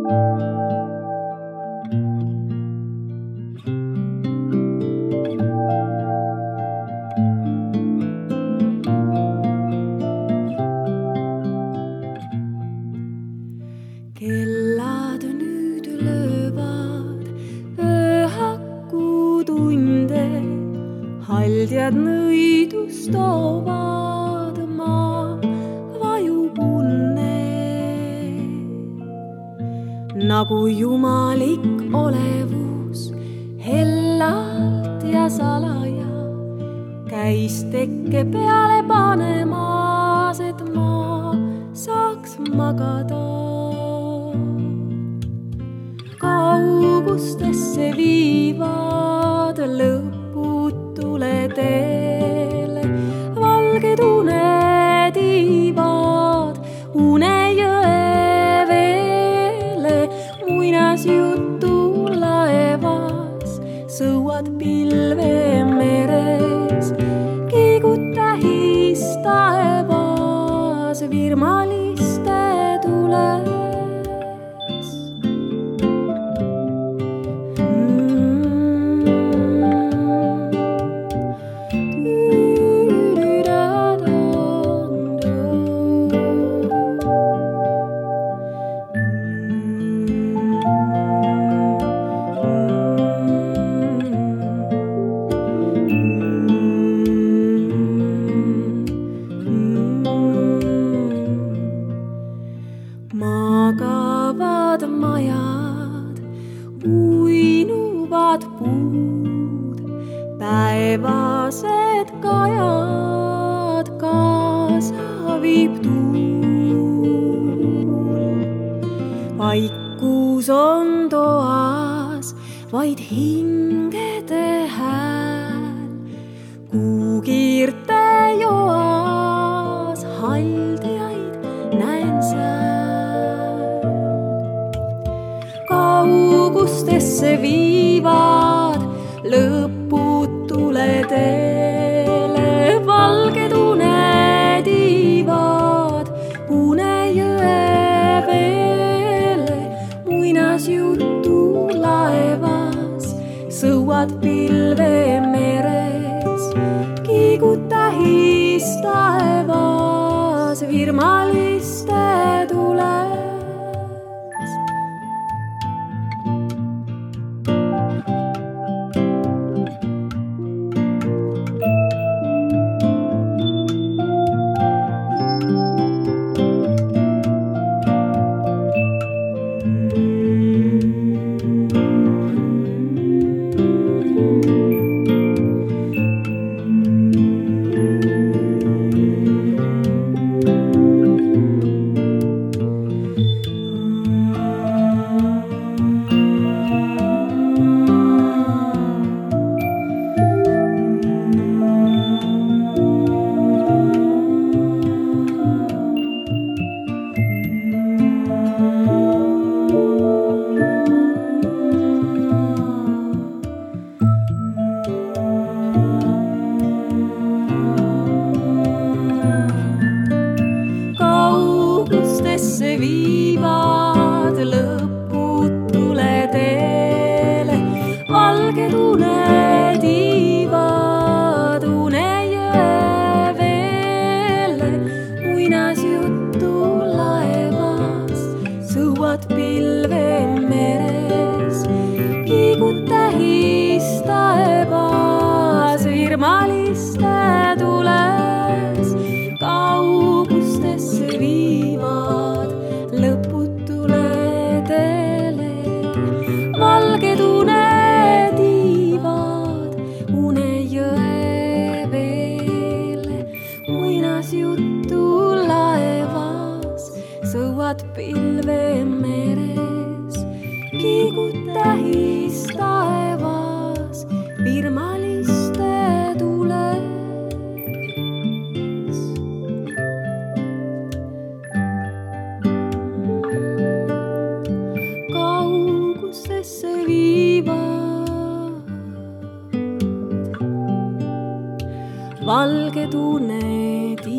Kellad nüüd löövad ööhakutunde, haldjad nõidust toovad, maa vajub unne. Nagu jumalik olevus hellalt ja salaja käis tekke peale panemas, et maa saaks magada. Kaugustesse viivad lõputule teele valged unediivad, unejõe veele muinasjutu laevas, sõuad pilve meres, kiigud tähis taevas, virmaliste tules. Magavad majad, uinuvad puud, päevased kajad kaasa viib tuul. Vaikus on toas vaid hingede hääl, kuukiirte joas haldjaid näen seal. Kaugustesse viivad lõputule teele valged unediivad, unejõe veele muinasjutu laevas, sõuad pilve meres, kiigud tähis taevas, virmaliste tules. Kaugustesse viivad lõputule teele valged unediivad, unejõe veele muinasjutu laevas, sõuad pilve meres, kiigud tähis taevas, virmaliste tules. Kaugustesse viivad lõputule teele valged unediivad, unejõe veele muinasjutu laevas, sõuad pilve meres, kiigud tähis taevas, virmaliste tules. Kaugustesse viivad valged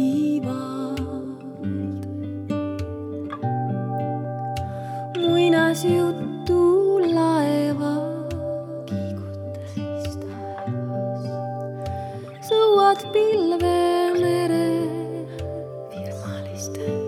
unediivad, muinas uinas juttu laeva kiigutas taevas. Sõuad pilve mere virmaliste